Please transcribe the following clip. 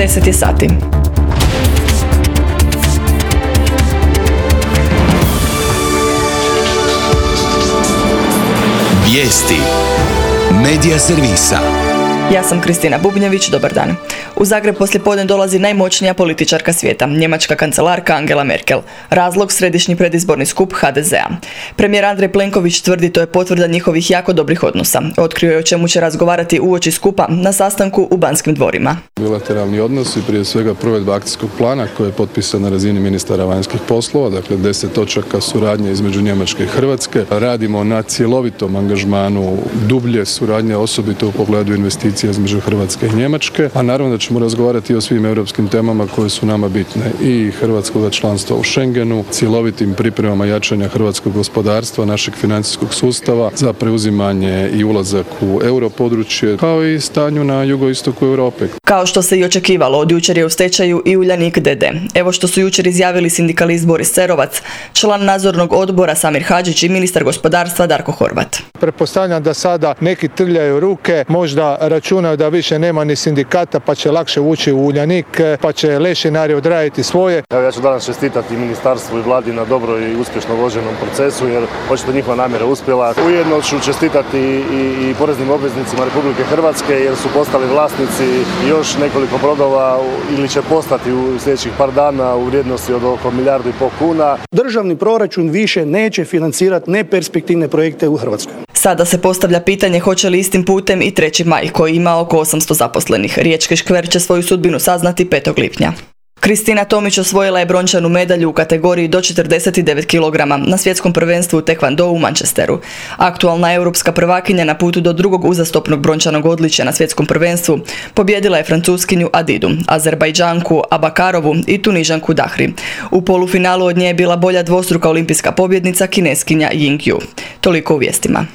10 je sati. Vijesti Medija servisa. Ja sam Kristina Bubnjević, dobar dan. U Zagreb poslijepodne dolazi najmoćnija političarka svijeta, njemačka kancelarka Angela Merkel. Razlog, središnji predizborni skup HDZ-a. Premijer Andrej Plenković tvrdi to je potvrda njihovih jako dobrih odnosa. Otkrio je o čemu će razgovarati uoči skupa na sastanku u Banskim dvorima. Bilateralni odnosi, prije svega provedba akcijskog plana koji je potpisan na razini ministara vanjskih poslova, dakle 10 točaka suradnje između Njemačke i Hrvatske. Radimo na cjelovitom angažmanu dublje suradnje, osobito u pogledu investicija između Hrvatske i Njemačke, a naravno da ćemo razgovarati o svim europskim temama koje su nama bitne i hrvatskog članstva u Schengenu, cjelovitim pripremama jačanja hrvatskog gospodarstva, našeg financijskog sustava za preuzimanje i ulazak u europodručje, kao i stanju na jugoistoku Europe. Kao što se i očekivalo, od jučer je u stečaju i Uljanik d.d. Evo što su jučer izjavili sindikalist Boris Cerovac, član nadzornog odbora Samir Hadžić i ministar gospodarstva Darko Horvat. Pretpostavljam da sada neki trljaju ruke, možda računaju da više nema ni sindikata pa će lakše ući u Uljanik, pa će lešinari odraditi svoje. Evo, ja ću danas čestitati ministarstvu i vladi na dobro i uspješno vođenom procesu jer očito njihova namjera uspjela. Ujedno ću čestitati i poreznim obveznicima Republike Hrvatske jer su postali vlasnici još nekoliko brodova ili će postati u sljedećih par dana u vrijednosti od oko 1,5 milijardu kuna. Državni proračun više neće financirati neperspektivne projekte u Hrvatskoj. Sada se postavlja pitanje hoće li istim putem i 3. maj koji ima oko 800 zaposlenih. Riječki škver će svoju sudbinu saznati 5. lipnja. Kristina Tomić osvojila je brončanu medalju u kategoriji do 49 kg na svjetskom prvenstvu u tekvondou u Manchesteru. Aktualna europska prvakinja na putu do drugog uzastopnog brončanog odličja na svjetskom prvenstvu pobijedila je Francuskinju Adidu, Azerbajdžanku Abakarovu i Tunižanku Dahri. U polufinalu od nje je bila bolja dvostruka olimpijska pobjednica Kineskinja Ying Yu. Toliko u vijestima.